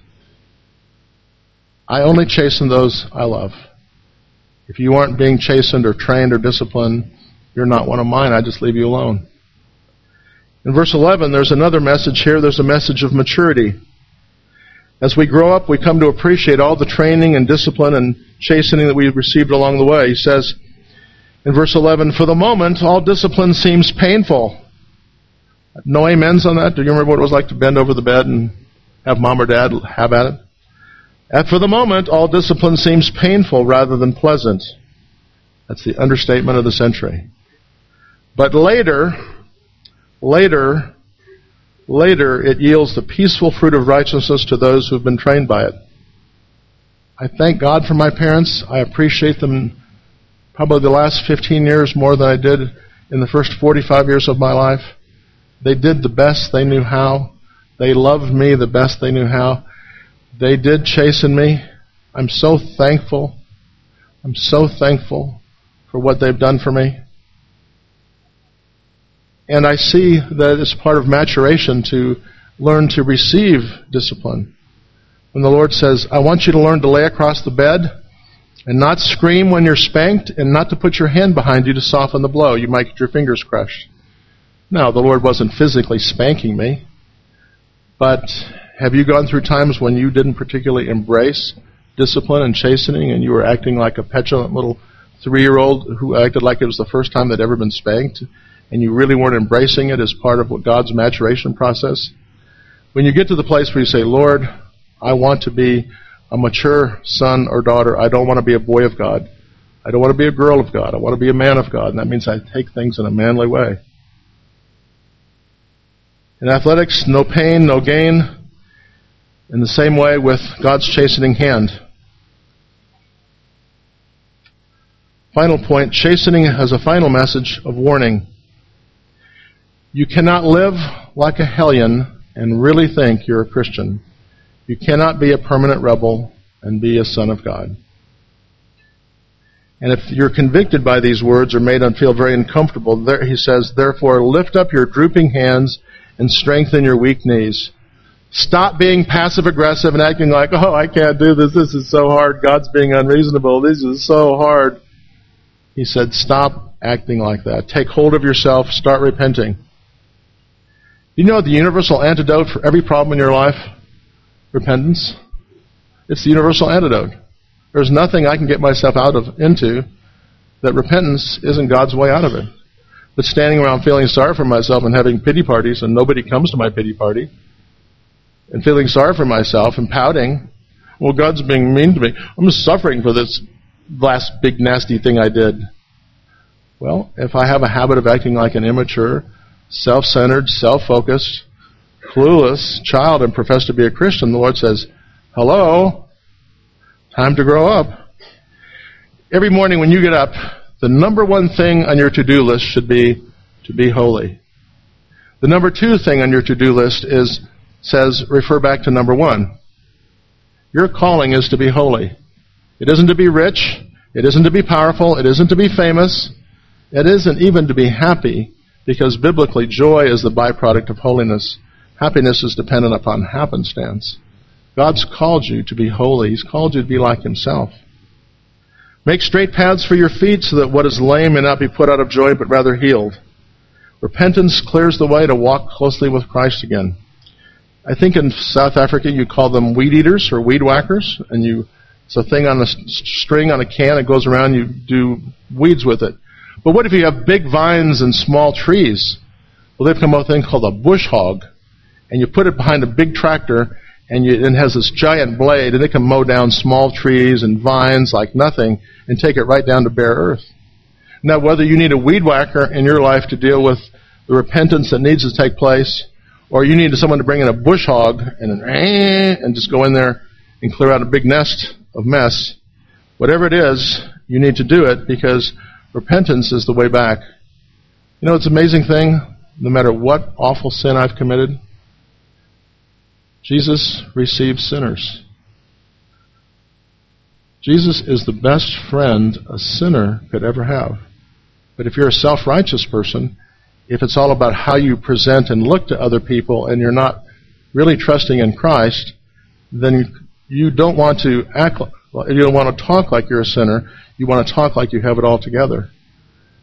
I only chasten those I love. If you aren't being chastened or trained or disciplined, You're not one of mine. I just leave you alone. In verse eleven, there's another message here. There's a message of maturity. As we grow up, we come to appreciate all the training and discipline and chastening that we've received along the way. He says in verse eleven, for the moment, all discipline seems painful. No amens on that? Do you remember what it was like to bend over the bed and have mom or dad have at it? And for the moment, all discipline seems painful rather than pleasant. That's the understatement of the century. But later, later, later, it yields the peaceful fruit of righteousness to those who have been trained by it. I thank God for my parents. I appreciate them probably the last fifteen years more than I did in the first forty-five years of my life. They did the best they knew how. They loved me the best they knew how. They did chasten me. I'm so thankful. I'm so thankful for what they've done for me. And I see that it's part of maturation to learn to receive discipline. When the Lord says, I want you to learn to lay across the bed and not scream when you're spanked and not to put your hand behind you to soften the blow. You might get your fingers crushed. No, the Lord wasn't physically spanking me. But have you gone through times when you didn't particularly embrace discipline and chastening and you were acting like a petulant little three-year-old who acted like it was the first time they'd ever been spanked and you really weren't embracing it as part of what God's maturation process? When you get to the place where you say, Lord, I want to be a mature son or daughter. I don't want to be a boy of God. I don't want to be a girl of God. I want to be a man of God. And that means I take things in a manly way. In athletics, no pain, no gain. In the same way with God's chastening hand. Final point, chastening has a final message of warning. You cannot live like a hellion and really think you're a Christian. You cannot be a permanent rebel and be a son of God. And if you're convicted by these words or made to feel very uncomfortable, there, he says, therefore lift up your drooping hands and strengthen your weak knees. Stop being passive-aggressive and acting like, oh, I can't do this. This is so hard. God's being unreasonable. This is so hard. He said, stop acting like that. Take hold of yourself. Start repenting. You know the universal antidote for every problem in your life? Repentance. It's the universal antidote. There's nothing I can get myself out of into that repentance isn't God's way out of it. But standing around feeling sorry for myself and having pity parties and nobody comes to my pity party and feeling sorry for myself and pouting, well, God's being mean to me. I'm suffering for this last big nasty thing I did. Well, if I have a habit of acting like an immature, self-centered, self-focused, clueless child and profess to be a Christian, the Lord says, hello, time to grow up. Every morning when you get up, the number one thing on your to-do list should be to be holy. The number two thing on your to-do list is says refer back to number one. Your calling is to be holy. It isn't to be rich. It isn't to be powerful. It isn't to be famous. It isn't even to be happy, because biblically joy is the byproduct of holiness. Happiness is dependent upon happenstance. God's called you to be holy. He's called you to be like Himself. Make straight paths for your feet so that what is lame may not be put out of joint, but rather healed. Repentance clears the way to walk closely with Christ again. I think in South Africa you call them weed eaters or weed whackers, and you it's a thing on a string on a can. It goes around. You do weeds with it. But what if you have big vines and small trees? Well, they've come up with a thing called a bush hog, and you put it behind a big tractor, and you, it has this giant blade, and it can mow down small trees and vines like nothing and take it right down to bare earth. Now, whether you need a weed whacker in your life to deal with the repentance that needs to take place, or you need someone to bring in a bush hog and, and just go in there and clear out a big nest of mess, whatever it is, you need to do it, because repentance is the way back. You know, it's an amazing thing. No matter what awful sin I've committed, Jesus receives sinners. Jesus is the best friend a sinner could ever have. But if you're a self-righteous person, if it's all about how you present and look to other people and you're not really trusting in Christ, then you don't want to act, you don't want to talk like you're a sinner. You want to talk like you have it all together.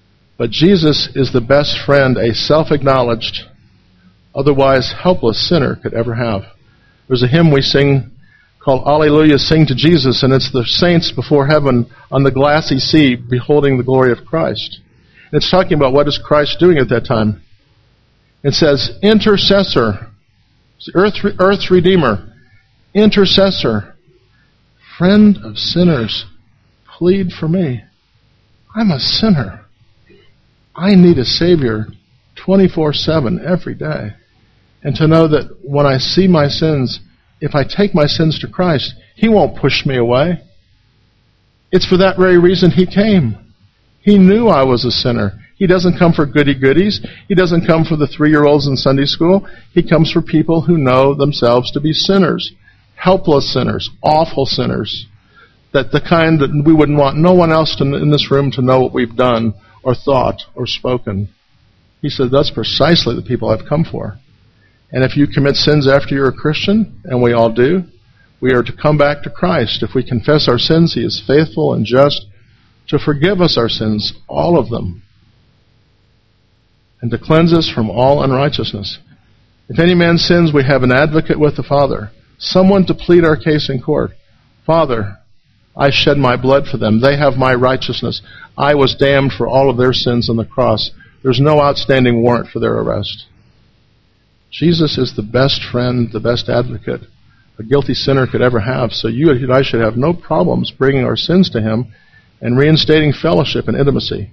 But Jesus is the best friend a self-acknowledged, otherwise helpless sinner could ever have. There's a hymn we sing called Alleluia, Sing to Jesus, and it's the saints before heaven on the glassy sea beholding the glory of Christ. And it's talking about what is Christ doing at that time. It says, intercessor, earth, earth's redeemer, intercessor, friend of sinners, plead for me. I'm a sinner. I need a Savior twenty-four seven every day. And to know that when I see my sins, if I take my sins to Christ, He won't push me away. It's for that very reason He came. He knew I was a sinner. He doesn't come for goody-goodies. He doesn't come for the three-year-olds in Sunday school. He comes for people who know themselves to be sinners, helpless sinners, awful sinners, that the kind that we wouldn't want no one else to, in this room to know what we've done or thought or spoken. He said, that's precisely the people I've come for. And if you commit sins after you're a Christian, and we all do, we are to come back to Christ. If we confess our sins, He is faithful and just to forgive us our sins, all of them, and to cleanse us from all unrighteousness. If any man sins, we have an advocate with the Father, someone to plead our case in court. Father, I shed my blood for them. They have my righteousness. I was damned for all of their sins on the cross. There's no outstanding warrant for their arrest. Jesus is the best friend, the best advocate a guilty sinner could ever have. So you and I should have no problems bringing our sins to Him and reinstating fellowship and intimacy.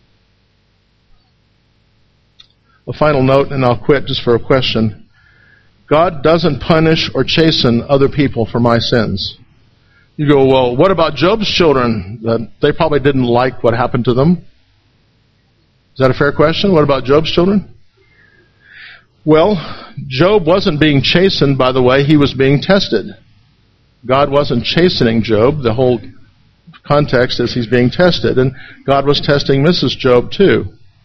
A final note, and I'll quit just for a question. God doesn't punish or chasten other people for my sins. You go, well, what about Job's children? That they probably didn't like what happened to them. Is that a fair question? What about Job's children? Well, Job wasn't being chastened by the way he was being tested. God wasn't chastening Job. The whole context is he's being tested. And God was testing Missus Job too.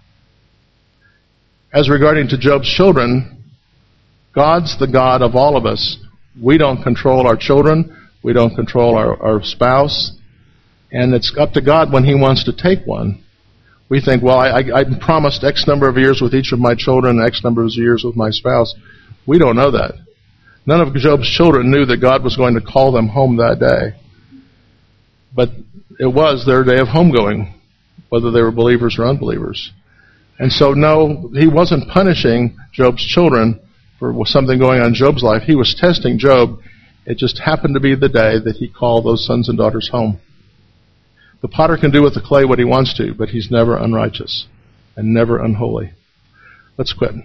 As regarding to Job's children, God's the God of all of us. We don't control our children. We don't control our, our spouse. And it's up to God when He wants to take one. We think, well, I, I, I promised X number of years with each of my children, X number of years with my spouse. We don't know that. None of Job's children knew that God was going to call them home that day. But it was their day of homegoing, whether they were believers or unbelievers. And so, no, He wasn't punishing Job's children for something going on in Job's life. He was testing Job. It just happened to be the day that He called those sons and daughters home. The potter can do with the clay what he wants to, but he's never unrighteous and never unholy. Let's quit.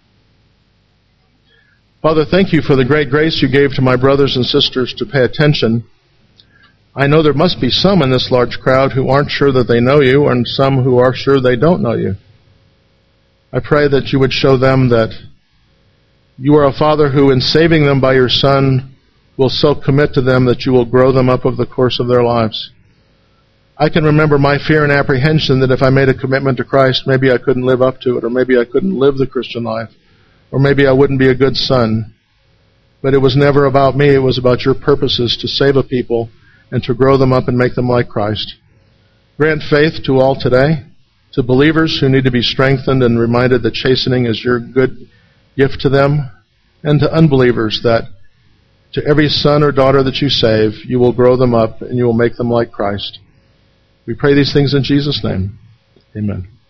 Father, thank You for the great grace You gave to my brothers and sisters to pay attention. I know there must be some in this large crowd who aren't sure that they know You, and some who are sure they don't know You. I pray that You would show them that You are a Father who, in saving them by Your Son, will so commit to them that You will grow them up over the course of their lives. I can remember my fear and apprehension that if I made a commitment to Christ, maybe I couldn't live up to it, or maybe I couldn't live the Christian life, or maybe I wouldn't be a good son. But it was never about me. It was about Your purposes to save a people and to grow them up and make them like Christ. Grant faith to all today, to believers who need to be strengthened and reminded that chastening is Your good gift to them, and to unbelievers that to every son or daughter that You save, You will grow them up and You will make them like Christ. We pray these things in Jesus' name. Amen.